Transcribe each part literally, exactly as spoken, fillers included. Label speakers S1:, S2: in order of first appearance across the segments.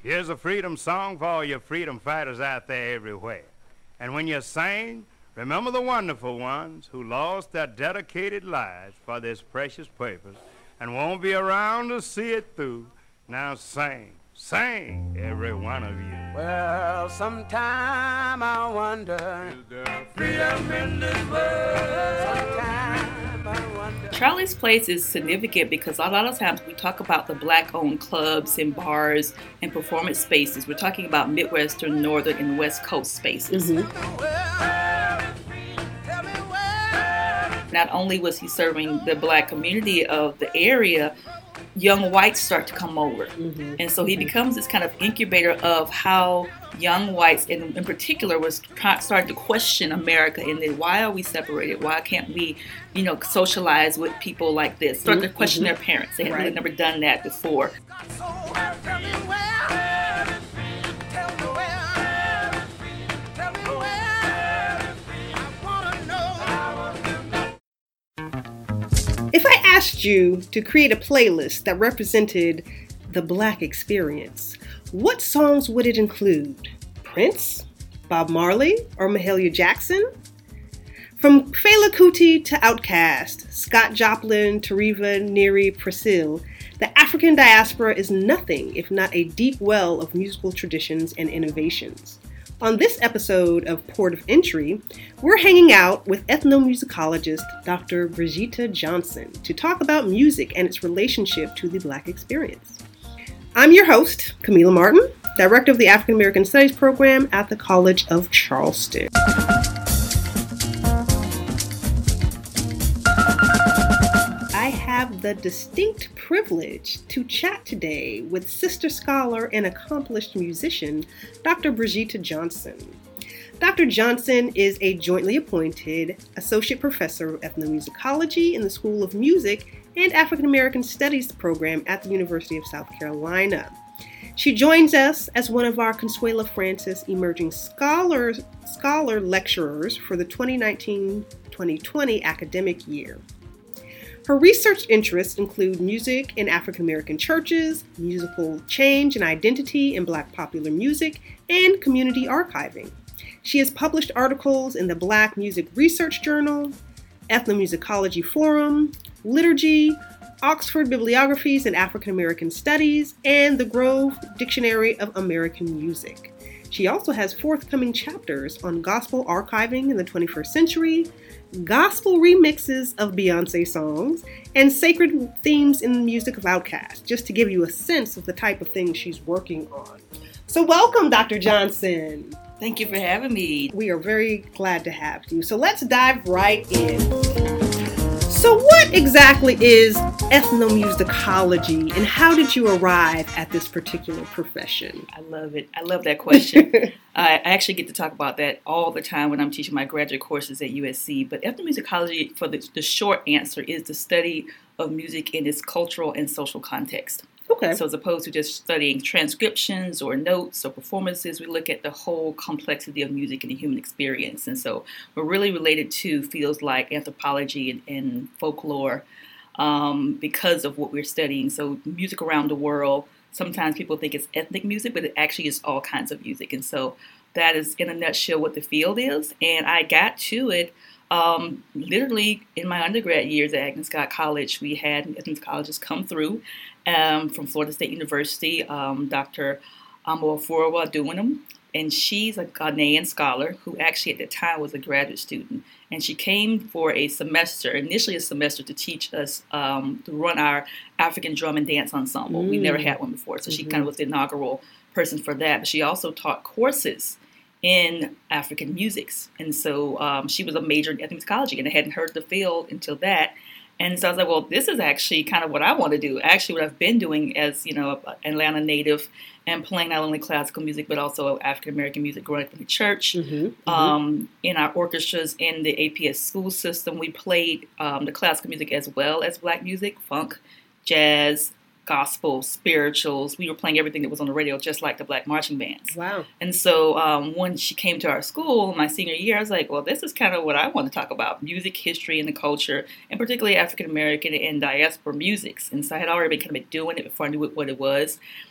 S1: Here's a freedom song for all your freedom fighters out there everywhere. And when you sing, remember the wonderful ones who lost their dedicated lives for this precious purpose and won't be around to see it through. Now sing, sing, every one of you.
S2: Well, sometime I wonder, is there freedom in this world? Sometime I wonder.
S3: Charlie's Place is significant because a lot of times we talk about the black-owned clubs and bars and performance spaces. We're talking about Midwestern, Northern, and West Coast spaces.
S2: Mm-hmm.
S3: Not only was he serving the black community of the area, young whites start to come over. Mm-hmm. And so he becomes this kind of incubator of how young whites, in, in particular, was starting to question America and then why are we separated? Why can't we, you know, socialize with people like this? Start mm-hmm. to question their parents. They had right. never done that before.
S4: If I asked you to create a playlist that represented the Black experience, what songs would it include? Prince, Bob Marley, or Mahalia Jackson? From Fela Kuti to Outkast, Scott Joplin to Reva Neri Priscilla, the African diaspora is nothing if not a deep well of musical traditions and innovations. On this episode of Port of Entry, we're hanging out with ethnomusicologist Doctor Brigitte Johnson to talk about music and its relationship to the Black experience. I'm your host, Camila Martin, Director of the African American Studies Program at the College of Charleston. I have the distinct privilege to chat today with sister scholar and accomplished musician, Doctor Brigitte Johnson. Doctor Johnson is a jointly appointed Associate Professor of Ethnomusicology in the School of Music and African American Studies program at the University of South Carolina. She joins us as one of our Consuela Francis Emerging Scholar, Scholar Lecturers for the twenty nineteen twenty twenty academic year. Her research interests include music in African American churches, musical change and identity in Black popular music, and community archiving. She has published articles in the Black Music Research Journal, Ethnomusicology Forum, Liturgy, Oxford Bibliographies in African American Studies, and the Grove Dictionary of American Music. She also has forthcoming chapters on gospel archiving in the twenty-first century, gospel remixes of Beyonce songs, and sacred themes in the music of Outkast, just to give you a sense of the type of things she's working on. So welcome, Doctor Johnson.
S3: Thank you for having me.
S4: We are very glad to have you. So let's dive right in. So what exactly is ethnomusicology, and how did you arrive at this particular profession?
S3: I love it. I love that question. I actually get to talk about that all the time when I'm teaching my graduate courses at U S C. But ethnomusicology, for the, the short answer, is the study of music in its cultural and social context.
S4: Okay.
S3: So as opposed to just studying transcriptions or notes or performances, we look at the whole complexity of music and the human experience. And so we're really related to fields like anthropology and, and folklore um, because of what we're studying. So music around the world, sometimes people think it's ethnic music, but it actually is all kinds of music. And so that is in a nutshell what the field is. And I got to it Um, literally in my undergrad years at Agnes Scott College. We had ethnomusicologists come through um, from Florida State University, um, Doctor Amoafurawa Aduwinum, and she's a Ghanaian scholar who actually at the time was a graduate student. And she came for a semester, initially a semester, to teach us um, to run our African drum and dance ensemble. Mm. We never had one before, so mm-hmm. she kind of was the inaugural person for that. But she also taught courses in African musics. And so um, she was a major in ethnomusicology, and I hadn't heard the field until that. And so I was like, well, this is actually kind of what I want to do. Actually, what I've been doing as, you know, an Atlanta native and playing not only classical music, but also African-American music growing up in the church. Mm-hmm, mm-hmm. Um, in our orchestras in the A P S school system, we played um, the classical music as well as Black music, funk, jazz, gospel, spirituals. We were playing everything that was on the radio, just like the Black marching bands.
S4: Wow.
S3: And so um, when she came to our school my senior year, I was like, well, this is kind of what I want to talk about, music, history, and the culture, and particularly African-American and diaspora musics. And so I had already been kind of doing it before I knew what it was.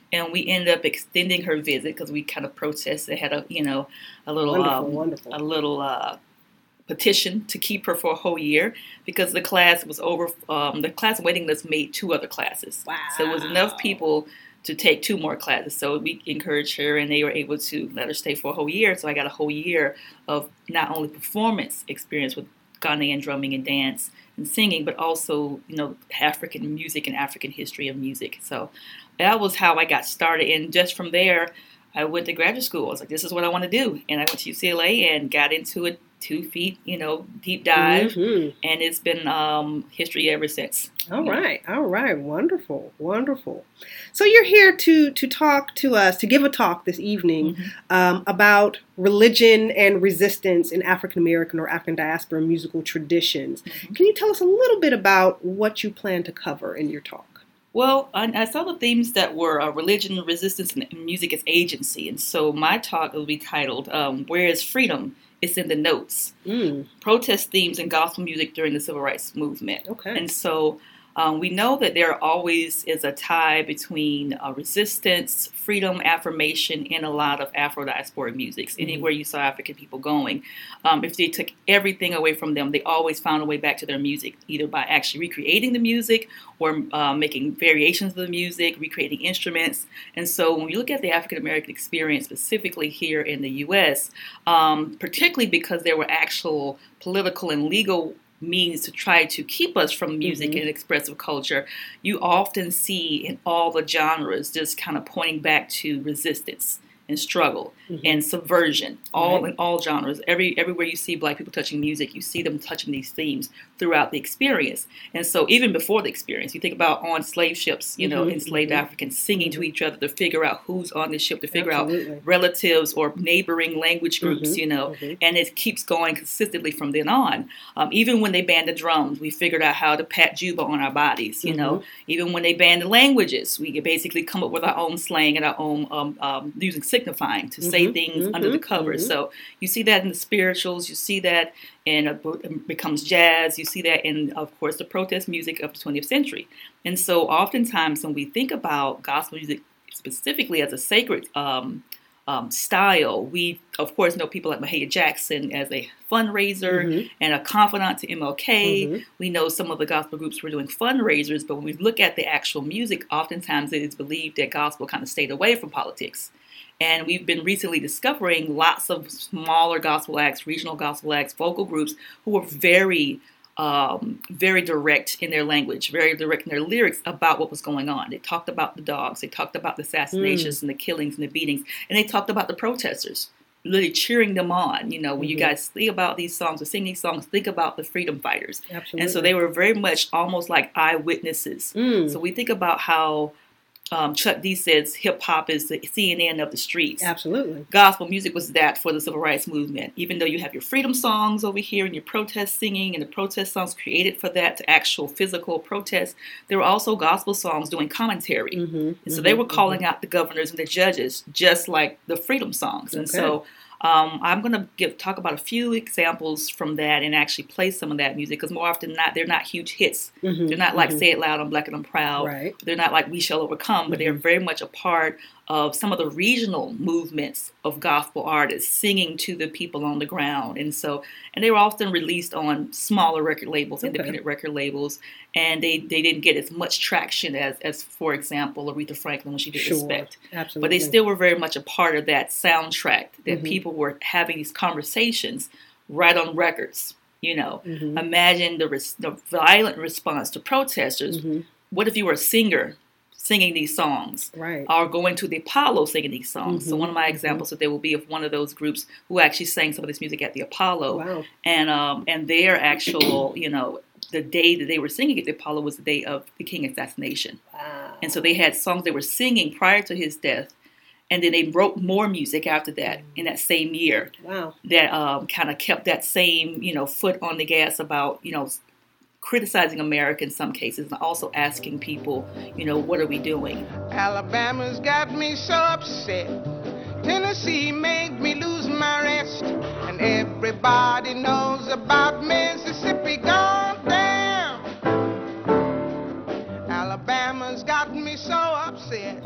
S3: and we ended up extending her visit because we kind of protested, had a you know a little
S4: Wonderful,
S3: um,
S4: wonderful.
S3: a little uh, petition to keep her for a whole year because the class was over. Um, the class waiting list made two other classes,
S4: Wow.
S3: so it was enough people to take two more classes. So we encouraged her, and they were able to let her stay for a whole year. So I got a whole year of not only performance experience with Ghanaian drumming and dance and singing, but also, you know, African music and African history of music. So that was how I got started. And just from there, I went to graduate school. I was like, this is what I want to do. And I went to U C L A and got into it, two feet, you know, deep dive.
S4: Mm-hmm.
S3: And it's been um, history ever since.
S4: All right, all right, wonderful, wonderful. So you're here to to talk to us, to give a talk this evening
S3: Mm-hmm.
S4: um, about religion and resistance in African American or African diaspora musical traditions.
S3: Mm-hmm.
S4: Can you tell us a little bit about what you plan to cover in your talk?
S3: Well, I, I saw the themes that were uh, religion, resistance, and music as agency. And so my talk will be titled, um, Where is Freedom? It's in the Notes.
S4: Mm.
S3: Protest themes and gospel music during the Civil Rights Movement.
S4: Okay.
S3: And so um, we know that there always is a tie between uh, resistance, freedom, affirmation, and a lot of Afro-diasporic musics. Mm-hmm. Anywhere you saw African people going, um, if they took everything away from them, they always found a way back to their music, either by actually recreating the music or uh, making variations of the music, recreating instruments. And so when you look at the African-American experience, specifically here in the U S, um, particularly because there were actual political and legal means to try to keep us from music mm-hmm. and expressive culture, you often see in all the genres just kind of pointing back to resistance and struggle mm-hmm. and subversion, all
S4: right.
S3: in all genres. Every everywhere you see Black people touching music, you see them touching these themes throughout the experience. And so even before the experience, you think about on slave ships, you know, mm-hmm. enslaved mm-hmm. Africans singing mm-hmm. to each other to figure out who's on the ship, to figure Absolutely. out relatives or neighboring language groups, mm-hmm. you know, mm-hmm. and it keeps going consistently from then on. Um, even when they banned the drums, we figured out how to pat juba on our bodies, you mm-hmm. know. Even when they banned the languages, we could basically come up with our own slang and our own um, um, using signifying to mm-hmm. say things mm-hmm. under the covers. Mm-hmm. So you see that in the spirituals, you see that in uh, becomes jazz, you see that in, of course, the protest music of the twentieth century. And so oftentimes when we think about gospel music specifically as a sacred um, um, style, we, of course, know people like Mahalia Jackson as a fundraiser mm-hmm. and a confidant to M L K. Mm-hmm. We know some of the gospel groups were doing fundraisers, but when we look at the actual music, oftentimes it is believed that gospel kind of stayed away from politics. And we've been recently discovering lots of smaller gospel acts, regional gospel acts, vocal groups who were very, um, very direct in their language, very direct in their lyrics about what was going on. They talked about the dogs, they talked about the assassinations mm. and the killings and the beatings, and they talked about the protesters, really cheering them on. You know, when mm-hmm. you guys think about these songs or sing these songs, think about the freedom fighters.
S4: Absolutely.
S3: And so they were very much almost like eyewitnesses. Mm. So we think about how Um, Chuck D says hip hop is the C N N of the streets.
S4: Absolutely.
S3: Gospel music was that for the civil rights movement. Even though you have your freedom songs over here and your protest singing and the protest songs created for that to actual physical protest, there were also gospel songs doing commentary. Mm-hmm, and so mm-hmm, they were calling mm-hmm. out the governors and the judges just like the freedom songs. And okay. so Um, I'm going to give talk about a few examples from that and actually play some of that music because more often than not, they're not huge hits. Mm-hmm, they're not like mm-hmm. Say It Loud, I'm Black and I'm Proud.
S4: Right.
S3: They're not like We Shall Overcome, mm-hmm. but they're very much a part of some of the regional movements of gospel artists singing to the people on the ground. And so, and they were often released on smaller record labels, okay. independent record labels, and they, they didn't get as much traction as, as, for example, Aretha Franklin when she did
S4: sure.
S3: Respect.
S4: Absolutely.
S3: But they still were very much a part of that soundtrack that
S4: mm-hmm.
S3: people were having these conversations right on records. You know,
S4: mm-hmm.
S3: imagine the, res- the violent response to protesters. Mm-hmm. What if you were a singer singing these songs,
S4: right?
S3: Or going to the Apollo singing these songs? Mm-hmm. So one of my examples mm-hmm. that there will be of one of those groups who actually sang some of this music at the Apollo,
S4: wow.
S3: and um, and their actual, you know, the day that they were singing at the Apollo was the day of the King assassination,
S4: wow.
S3: and so they had songs they were singing prior to his death. And then they wrote more music after that in that same year.
S4: Wow.
S3: That um, kind of kept that same, you know, foot on the gas about, you know, criticizing America in some cases and also asking people, you know, what are we doing?
S2: Alabama's got me so upset. Tennessee made me lose my rest. And everybody knows about Mississippi gone down. Alabama's got me so upset.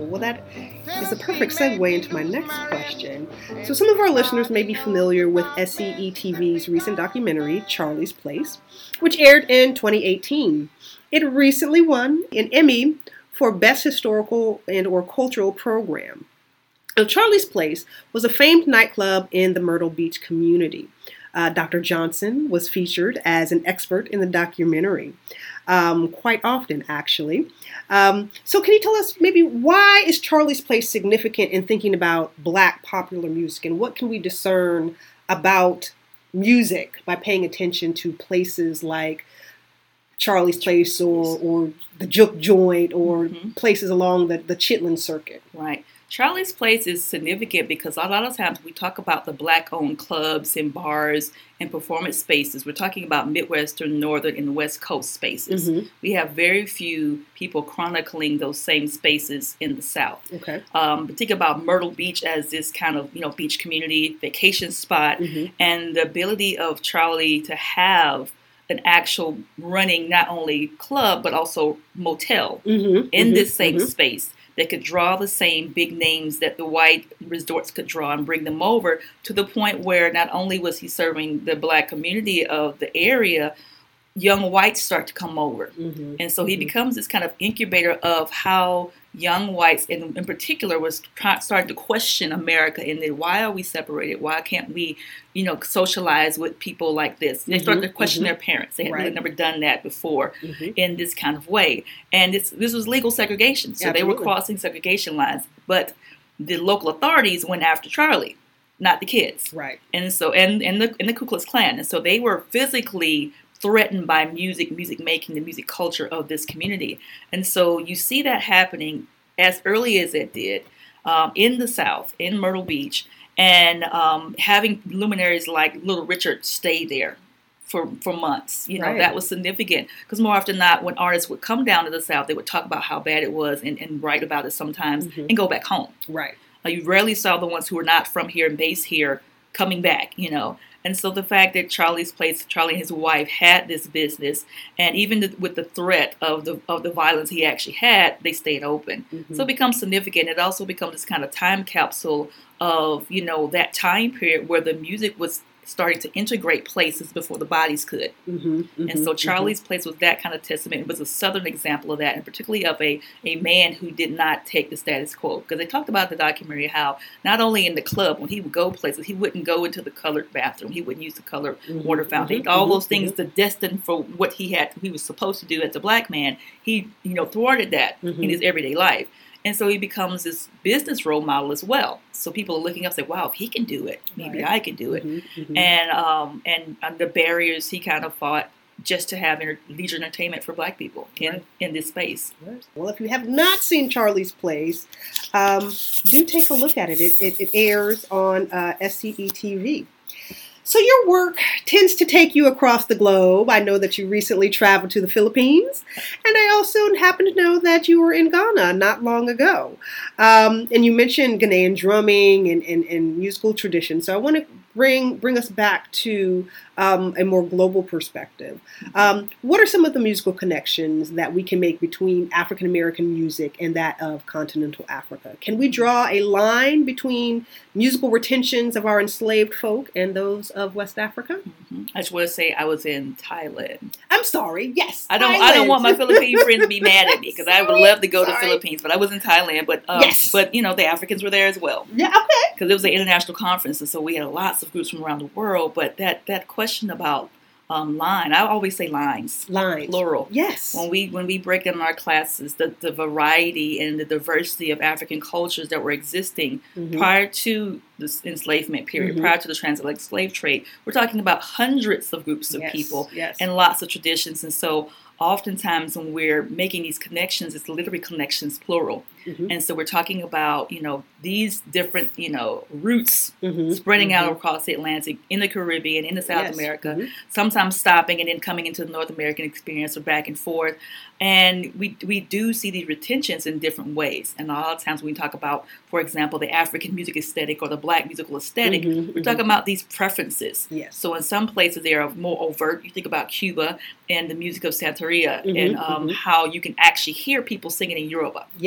S4: example. Well, that is a perfect segue into my next question. So some of our listeners may be familiar with S C E T V's recent documentary, Charlie's Place, which aired in twenty eighteen. It recently won an Emmy for Best Historical and or Cultural Program. Now, Charlie's Place was a famed nightclub in the Myrtle Beach community. Uh, Doctor Johnson was featured as an expert in the documentary, um, quite often, actually. Um, so can you tell us maybe why is Charlie's Place significant in thinking about Black popular music, and what can we discern about music by paying attention to places like Charlie's Place or, or the Juke Joint or mm-hmm. places along the, the Chitlin Circuit?
S3: Right. Charlie's Place is significant because a lot of times we talk about the Black-owned clubs and bars and performance spaces. We're talking about Midwestern, Northern, and West Coast spaces. Mm-hmm. We have very few people chronicling those same spaces in the South.
S4: Okay.
S3: Um, but think about Myrtle Beach as this kind of, you know, beach community, vacation spot, mm-hmm. and the ability of Charlie to have an actual running not only club but also motel mm-hmm. in mm-hmm. this same mm-hmm. space that could draw the same big names that the white resorts could draw and bring them over, to the point where not only was he serving the Black community of the area, young whites start to come over. Mm-hmm. And so he mm-hmm. becomes this kind of incubator of how young whites, in, in particular, was starting to question America and then why are we separated? Why can't we, you know, socialize with people like this? They mm-hmm. started to question mm-hmm. their parents. They had right. really never done that before mm-hmm. in this kind of way. And this, this was legal segregation. So Absolutely. They were crossing segregation lines. But the local authorities went after Charlie, not the kids.
S4: Right.
S3: And so, and, and, the, and the Ku Klux Klan. And so they were physically threatened by music, music making, the music culture of this community. And so you see that happening as early as it did um, in the South, in Myrtle Beach, and um, having luminaries like Little Richard stay there for, for months. You know, right. that was significant because more often than not, when artists would come down to the South, they would talk about how bad it was and, and write about it sometimes mm-hmm. and go back home.
S4: Right.
S3: Uh, you rarely saw the ones who were not from here and based here coming back, you know. And so the fact that Charlie's Place, Charlie and his wife had this business, and even the, with the threat of the of the violence he actually had, they stayed open. Mm-hmm. So it becomes significant. It also becomes this kind of time capsule of, you know, that time period where the music was starting to integrate places before the bodies could. Mm-hmm, mm-hmm, and so Charlie's mm-hmm. Place was that kind of testament. It was a Southern example of that, and particularly of a, a man who did not take the status quo. Because they talked about the documentary how not only in the club, when he would go places, he wouldn't go into the colored bathroom. He wouldn't use the colored mm-hmm, water fountain. Mm-hmm, all those things, mm-hmm. the destined for what he had, he was supposed to do as a Black man, he, you know, thwarted that mm-hmm. in his everyday life. And so he becomes this business role model as well. So people are looking up and say, wow, if he can do it, maybe right. I can do it. Mm-hmm, mm-hmm. And um, and uh, the barriers he kind of fought just to have inter- leisure entertainment for Black people in, right. in this space.
S4: Right. Well, if you have not seen Charlie's Place, um, do take a look at it. It, it, it airs on uh, S C E T V. So your work tends to take you across the globe. I know that you recently traveled to the Philippines, and I also happen to know that you were in Ghana not long ago. Um, and you mentioned Ghanaian drumming and, and, and musical tradition. So I want to bring bring us back to um, a more global perspective. Um, what are some of the musical connections that we can make between African American music and that of continental Africa? Can we draw a line between musical retentions of our enslaved folk and those of West Africa?
S3: Mm-hmm. I just want to say I was in Thailand.
S4: I'm sorry. Yes,
S3: I don't.
S4: Thailand.
S3: I don't want my Philippine friends to be mad at me because I would love to go sorry. to the Philippines, but I was in Thailand. But um,
S4: yes.
S3: but you know the Africans were there as well.
S4: Yeah. Okay.
S3: Because it was an international conference, and so we had lots of groups from around the world. But that that question about Um, line. I always say lines.
S4: Lines.
S3: Plural.
S4: Yes.
S3: When we when we break down our classes, the, the variety and the diversity of African cultures that were existing mm-hmm. prior to the enslavement period, mm-hmm. prior to the transatlantic slave trade, we're talking about hundreds of groups of
S4: yes.
S3: people
S4: yes.
S3: and lots of traditions. And so oftentimes when we're making these connections, it's literally connections plural. Mm-hmm. And so we're talking about, you know, these different, you know, roots mm-hmm. spreading mm-hmm. out across the Atlantic, in the Caribbean, in the South
S4: yes.
S3: America,
S4: mm-hmm.
S3: sometimes stopping and then coming into the North American experience or back and forth. And we we do see these retentions in different ways. And a lot of times when we talk about, for example, the African music aesthetic or the Black musical aesthetic, mm-hmm, we're mm-hmm. talking about these preferences.
S4: Yes.
S3: So in some places they are more overt. You think about Cuba and the music of Santeria mm-hmm, and um, mm-hmm. how you can actually hear people singing in Yoruba.
S4: Yes.
S3: You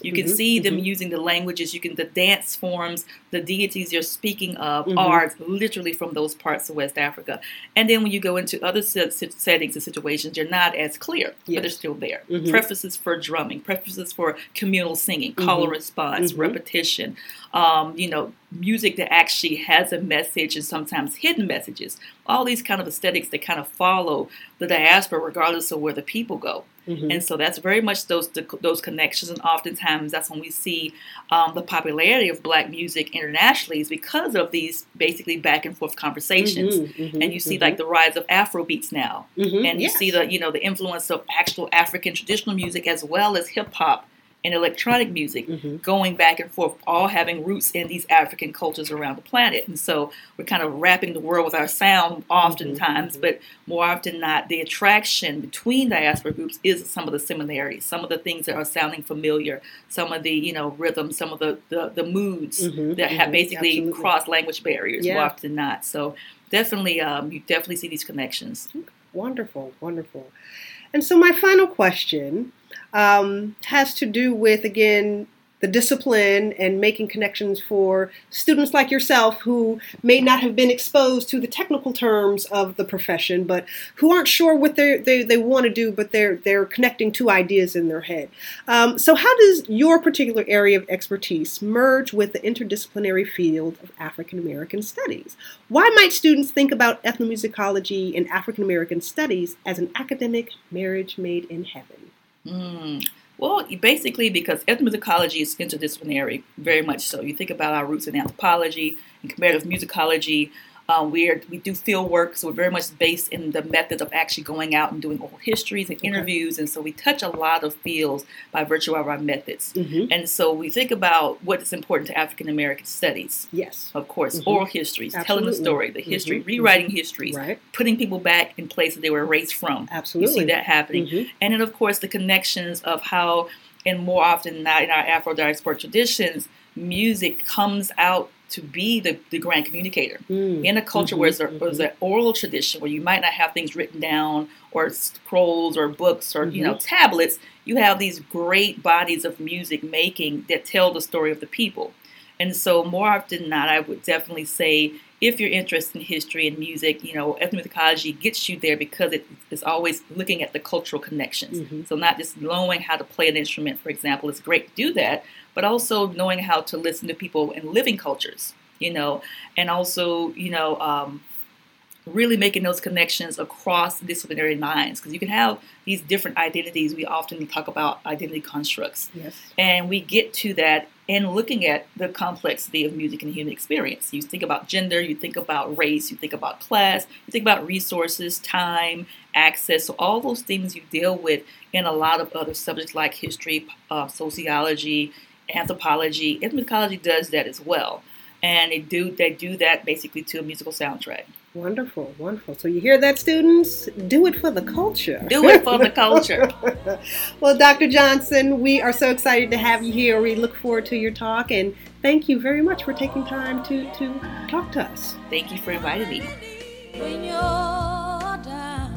S3: You can
S4: mm-hmm,
S3: see them
S4: mm-hmm.
S3: using the languages, you can the dance forms, the deities you're speaking of
S4: Mm-hmm.
S3: are literally from those parts of West Africa. And then when you go into other set, settings and situations, they're not as clear,
S4: yes.
S3: but they're still there.
S4: Mm-hmm.
S3: Prefaces for drumming, prefaces for communal singing,
S4: mm-hmm.
S3: call and response,
S4: mm-hmm.
S3: repetition, um, you know, music that actually has a message and sometimes hidden messages. All these kind of aesthetics that kind of follow the diaspora regardless of where the people go. Mm-hmm. And so that's very much those those connections. And oftentimes that's when we see um, the popularity of Black music internationally is because of these basically back and forth conversations. Mm-hmm, mm-hmm, and you see mm-hmm. like the rise of Afro beats now. Mm-hmm, and you yes. see the, you know, the influence of actual African traditional music as well as hip hop and electronic music mm-hmm. going back and forth, all having roots in these African cultures around the planet. And so we're kind of wrapping the world with our sound oftentimes, mm-hmm. but more often than not, the attraction between diaspora groups is some of the similarities, some of the things that are sounding familiar, some of the, you know, rhythms, some of the, the, the moods mm-hmm. that have mm-hmm. basically Absolutely. crossed language barriers yeah. more often than not. So definitely, um, you definitely see these connections.
S4: Wonderful, wonderful. And so my final question um, has to do with, again, the discipline and making connections for students like yourself who may not have been exposed to the technical terms of the profession, but who aren't sure what they they, they want to do, but they're they're connecting two ideas in their head. Um, so how does your particular area of expertise merge with the interdisciplinary field of African American studies? Why might students think about ethnomusicology and African American studies as an academic marriage made in heaven?
S3: Mm. Well, basically because ethnomusicology is interdisciplinary, very much so. You think about our roots in anthropology and comparative musicology. Um, we are, we do field work, so we're very much based in the method of actually going out and doing oral histories and interviews. Okay. And so we touch a lot of fields by virtue of our methods. Mm-hmm. And so we think about what is important to African American studies.
S4: Yes.
S3: Of course,
S4: mm-hmm.
S3: oral histories,
S4: Absolutely.
S3: telling the story, the history,
S4: mm-hmm.
S3: rewriting
S4: mm-hmm.
S3: histories,
S4: right.
S3: putting people back in places they were erased from.
S4: Absolutely.
S3: You see that happening. Mm-hmm. And then, of course, the connections of how, and more often than not in our Afro-diasporic traditions, music comes out to be the, the grand communicator. Mm. In a culture mm-hmm, where there's, mm-hmm. there's an oral tradition where you might not have things written down or scrolls or books or mm-hmm. you know tablets, you have these great bodies of music making that tell the story of the people. And so more often than not, I would definitely say if you're interested in history and music, you know, ethnomusicology gets you there because it is always looking at the cultural connections. Mm-hmm. So not just knowing how to play an instrument, for example, it's great to do that, but also knowing how to listen to people in living cultures, you know, and also, you know, um, really making those connections across disciplinary lines, because you can have these different identities. We often talk about identity constructs.
S4: Yes. And
S3: we get to that in looking at the complexity of music and human experience. You think about gender, you think about race, you think about class, you think about resources, time, access. So all those things you deal with in a lot of other subjects like history, uh, sociology, anthropology. Ethnomusicology does that as well. And they do they do that basically to a musical soundtrack.
S4: Wonderful, wonderful. So you hear that, students? Do it for the culture.
S3: Do it for the culture.
S4: Well, Doctor Johnson, we are so excited to have you here. We look forward to your talk, and thank you very much for taking time to, to talk to us.
S3: Thank you for inviting me.
S5: When you're down,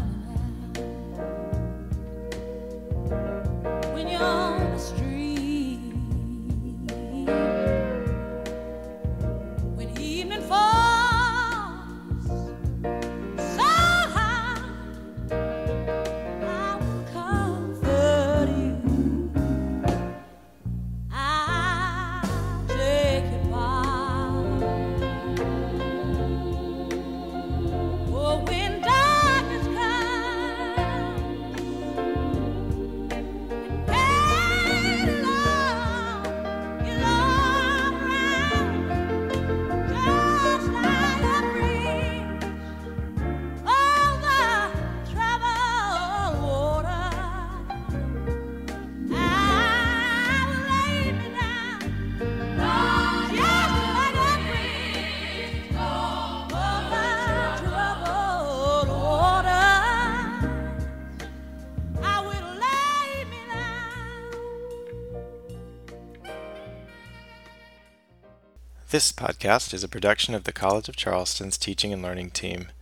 S5: when you're on the street, when evening falls so high, I will comfort you. I'll take you by. Oh, when darkness comes and pain alone, you'll all around just like a breeze over troubled water. I will lay me down just like a breeze over troubled water. I will lay me down.
S6: This podcast is a production of the College of Charleston's Teaching and Learning Team.